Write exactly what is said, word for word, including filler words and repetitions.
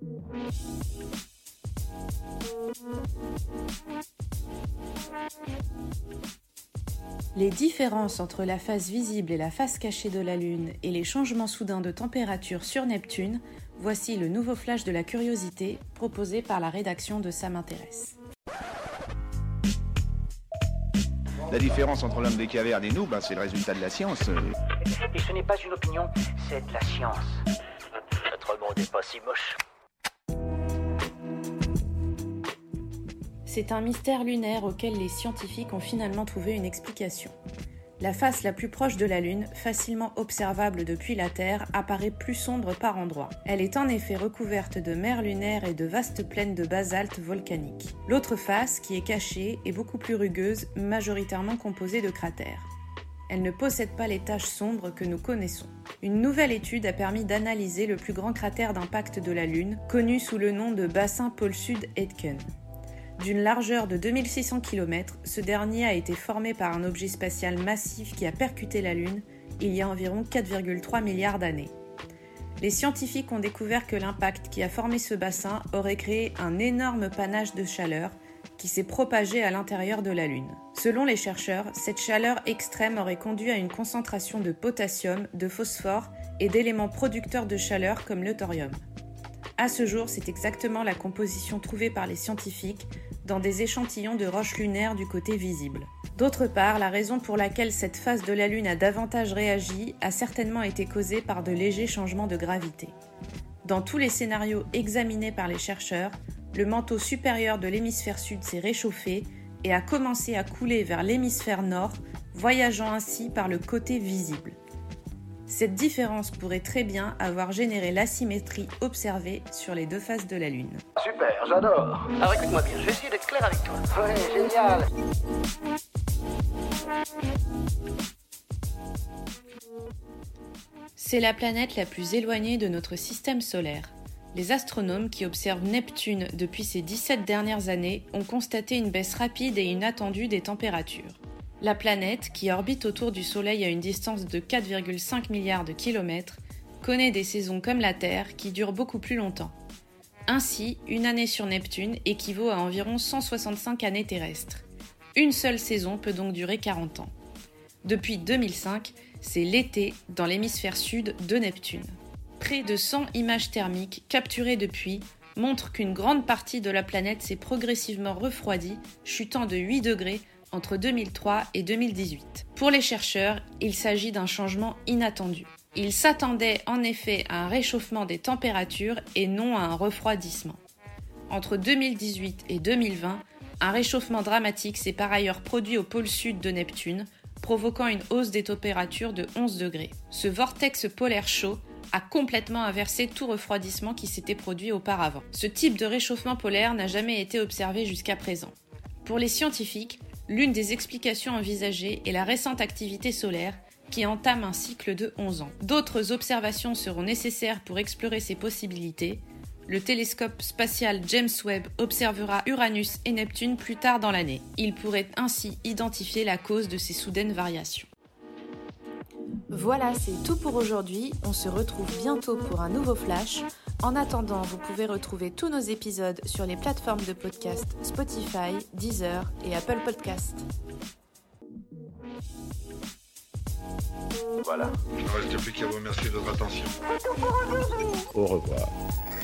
Les différences entre la face visible et la face cachée de la Lune et les changements soudains de température sur Neptune, voici le nouveau flash de la curiosité proposé par la rédaction de Ça m'intéresse. La différence entre l'homme des cavernes et nous, ben, c'est le résultat de la science. Et ce n'est pas une opinion, c'est de la science. Notre monde n'est pas si moche. C'est un mystère lunaire auquel les scientifiques ont finalement trouvé une explication. La face la plus proche de la Lune, facilement observable depuis la Terre, apparaît plus sombre par endroits. Elle est en effet recouverte de mers lunaires et de vastes plaines de basalte volcanique. L'autre face, qui est cachée, est beaucoup plus rugueuse, majoritairement composée de cratères. Elle ne possède pas les taches sombres que nous connaissons. Une nouvelle étude a permis d'analyser le plus grand cratère d'impact de la Lune, connu sous le nom de bassin pôle Sud-Aitken. D'une largeur de deux mille six cents kilomètres, ce dernier a été formé par un objet spatial massif qui a percuté la Lune il y a environ quatre virgule trois milliards d'années. Les scientifiques ont découvert que l'impact qui a formé ce bassin aurait créé un énorme panache de chaleur qui s'est propagé à l'intérieur de la Lune. Selon les chercheurs, cette chaleur extrême aurait conduit à une concentration de potassium, de phosphore et d'éléments producteurs de chaleur comme le thorium. À ce jour, c'est exactement la composition trouvée par les scientifiques dans des échantillons de roches lunaires du côté visible. D'autre part, la raison pour laquelle cette face de la Lune a davantage réagi a certainement été causée par de légers changements de gravité. Dans tous les scénarios examinés par les chercheurs, le manteau supérieur de l'hémisphère sud s'est réchauffé et a commencé à couler vers l'hémisphère nord, voyageant ainsi par le côté visible. Cette différence pourrait très bien avoir généré l'asymétrie observée sur les deux faces de la Lune. Super, j'adore. Alors écoute-moi bien, je vais essayer d'être clair avec toi. Ouais, génial. C'est la planète la plus éloignée de notre système solaire. Les astronomes qui observent Neptune depuis ces dix-sept dernières années ont constaté une baisse rapide et inattendue des températures. La planète, qui orbite autour du Soleil à une distance de quatre virgule cinq milliards de kilomètres, connaît des saisons comme la Terre qui durent beaucoup plus longtemps. Ainsi, une année sur Neptune équivaut à environ cent soixante-cinq années terrestres. Une seule saison peut donc durer quarante ans. Depuis deux mille cinq, c'est l'été dans l'hémisphère sud de Neptune. Près de cent images thermiques capturées depuis montrent qu'une grande partie de la planète s'est progressivement refroidie, chutant de huit degrés entre deux mille trois et deux mille dix-huit. Pour les chercheurs, il s'agit d'un changement inattendu. Ils s'attendaient en effet à un réchauffement des températures et non à un refroidissement. Entre deux mille dix-huit et deux mille vingt, un réchauffement dramatique s'est par ailleurs produit au pôle sud de Neptune, provoquant une hausse des températures de onze degrés. Ce vortex polaire chaud a complètement inversé tout refroidissement qui s'était produit auparavant. Ce type de réchauffement polaire n'a jamais été observé jusqu'à présent. Pour les scientifiques, l'une des explications envisagées est la récente activité solaire qui entame un cycle de onze ans. D'autres observations seront nécessaires pour explorer ces possibilités. Le télescope spatial James Webb observera Uranus et Neptune plus tard dans l'année. Il pourrait ainsi identifier la cause de ces soudaines variations. Voilà, c'est tout pour aujourd'hui. On se retrouve bientôt pour un nouveau flash. En attendant, vous pouvez retrouver tous nos épisodes sur les plateformes de podcast Spotify, Deezer et Apple Podcasts. Voilà. Il ne reste plus qu'à vous remercier de votre attention. Au revoir.